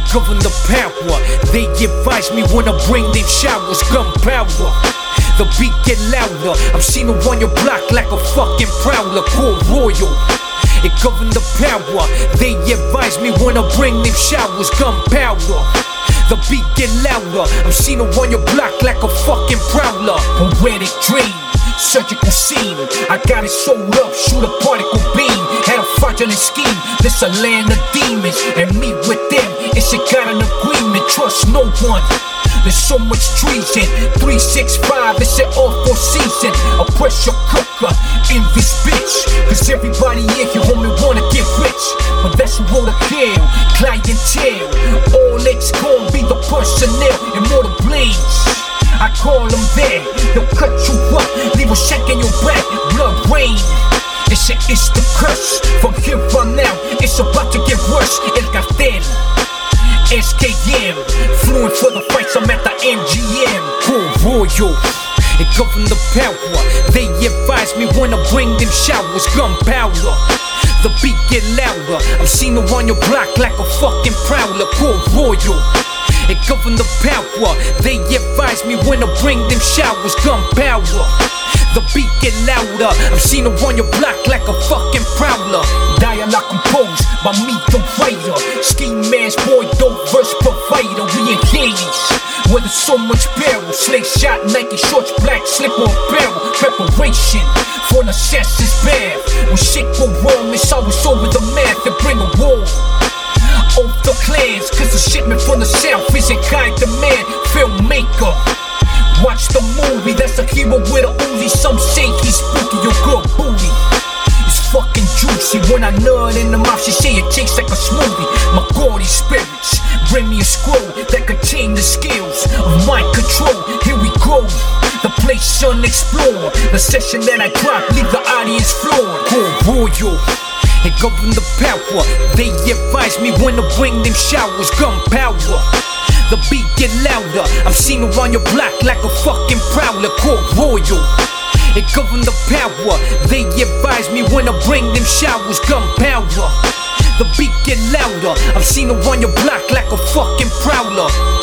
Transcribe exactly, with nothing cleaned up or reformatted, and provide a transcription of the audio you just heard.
govern the power. They advise me when I bring them showers, gunpowder. The beat get louder. I'm seen on your block like a fucking prowler, called royal. It govern the power. They advise me when I bring them showers, gunpowder. The beat get louder. I'm seen on your block like a fucking prowler. Poetic dream, surgical scene. I got it sold up, shoot a particle beam. Had a fraudulent scheme. This a land of demons, and me with them. It's a got an agreement. Trust no one. There's so much treason. three six five, it's an awful season. A pressure cooker in this bitch. Cause everybody in here, homie, wanna get rich. But that's what I kill, clientele. All it's gon' be the personnel and more the blades. I call them there, they'll cut you up, leave a shank in your back, blood rain. It's a, it's the curse, from here on out, it's about to get worse. El Cartel, S K M, fluent for the fights, I'm at the M G M. Cool royal, it govern the power. They advise me when I bring them showers, gunpowder. The beat get louder, I'm seen on your block like a fucking prowler, cool royal. It govern the power. They advise me when I bring them showers, gunpowder. The beat get louder. I'm seen on your block like a fucking prowler. Dialogue composed by me, the writer. Ski mask, boy, dope verse provider. We engage where there's so much barrel. Slate shot, Nike shorts, black slipper apparel. Preparation for an assassin's bath. When shit go wrong, it's always over the math and bring a war. Off the clans, cause the shipment from the south is in high demand. Filmmaker, watch the movie, that's a hero with a Uzi. Some say he's spooky, your girl booty it's fucking juicy. When I nut in the mouth, she say it tastes like a smoothie. My gaudy spirits bring me a scroll that contain the skills of mind control. Here we go, the place unexplored. The session that I drop, leave the audience floored. Go royal, it govern the power. They advise me when to bring them showers, gunpowder. The beat get louder. I'm seen around your block like a fucking prowler, called royal. It govern the power. They advise me when I bring them showers, gunpowder. The beat get louder. I'm seen around your block like a fucking prowler.